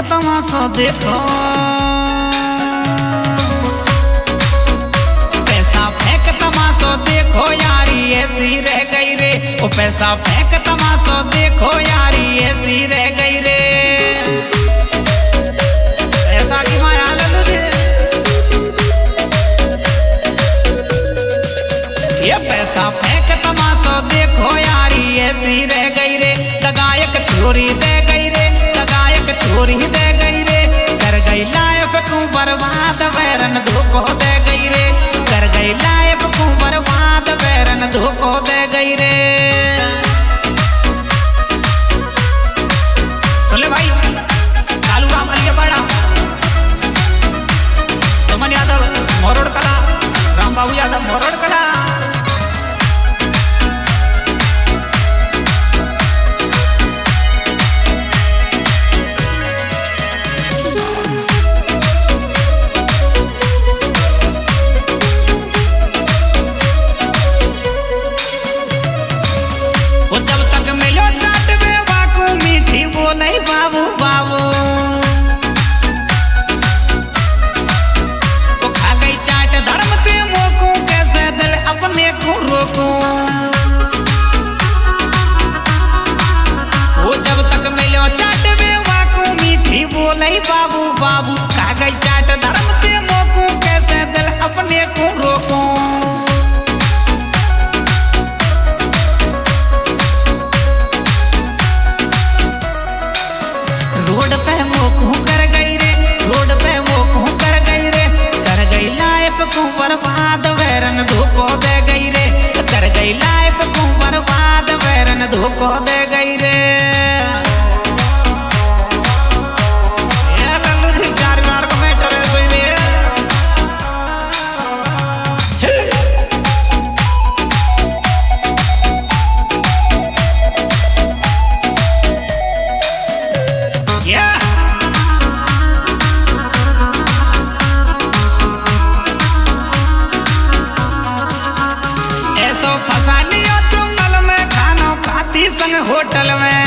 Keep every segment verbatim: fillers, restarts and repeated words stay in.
तमाशा देखो, पैसा फेंक तमाशा देखो यारी ऐसी रह गई रे। ओ पैसा फेंक तमाशा देखो यारी ऐसी रह गई रे। पैसा की माया लगे ये पैसा फेंक तमाशा देखो यारी ऐसी रह गई रे। लगायक छोरी दे गई रे, लगायक छोरी दे गई रे। कर गई लाइफ तू बर्बाद बैरन धोखो दे गई रे। कर गई लाइफ तू बर्बाद बैरन धोखो दे गई रे। सुन ले भाई, कालू राम अलिया बड़ा, सुमन यादव मोरोड़ कला, राम बाबू यादव मोरोड़ कला। नहीं बाबू बाबू वो खा गई चाट धर्म ते मोको, कैसे दिल अपने को रोको। वो जब तक मिलो चाट में वाको मीठी वो नहीं बाबू बाबू। खा गई चाट धर्म ते मोको, कैसे दिल अपने को रोको। रोड पे मोकू कर गई रे, रोड पे मोकू कर गई रे। कर गई लाइफ को बर्बाद वैरन धोखो दे गई रे। कर गई लाइफ को बर्बाद वैरन धोखो दे गई रे। ये लल्लू जी चार बार को मैटर है सोई में। Yeah. संग होटल में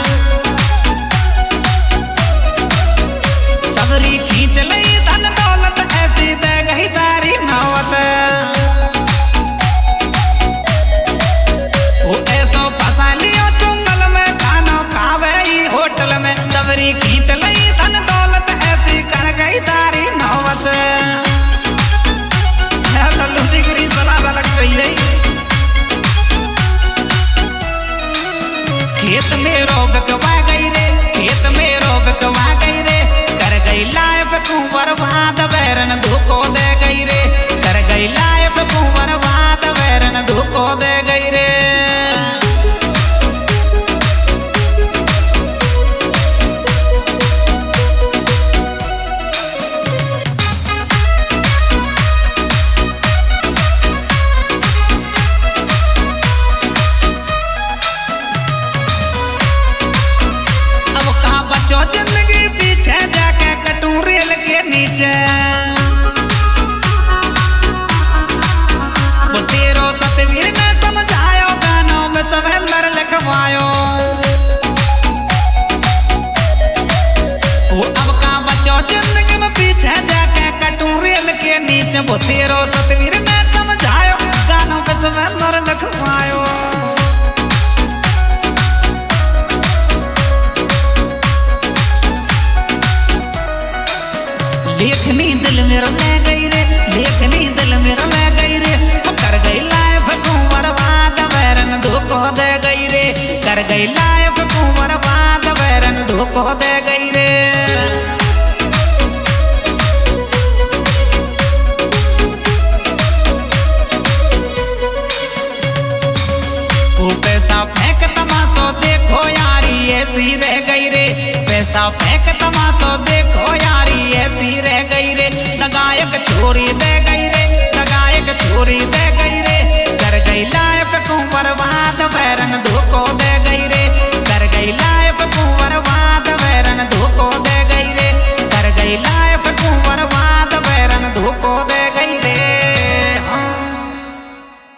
सबरी खींच लई धन दौलत, ऐसी दे गई तारी नौबत। वो ऐसो फंसा लियो चुंगल में, खाना खावे होटल में। सबरी खींच लई धन दौलत, ऐसी कर गई तारी नौबत। लल्लू सिगरी सलाह अलग चाहिए। खेत में रोग कवा गई रे, खेत में रोग कवा गई रे। कर गई लाइफ को बर्बाद बैरन धोखो दे गई रे। कर गई लाइफ को बर्बाद बैरन धोखो दे गई रे। बचो जिंदगी पीछे जाके कटू रेल के नीचे। वो तेरो सतवीर ने समझायो, गानों में सवेंदर लिखवायो। वो अब का बचो जिंदगी में पीछे जाके कटू रेल के नीचे। वो तेरो सतवीर ने समझायो, गानों में सवेंदर लिखवायो। लेखनी दिल मेरा ले गई रे, लेखनी दिल मेरा ले गई रे। कर गई लाइफ को बर्बाद बैरन धोखो दे गई रे। कर गई लाइफ को बर्बाद बैरन धोखो दे गई रे।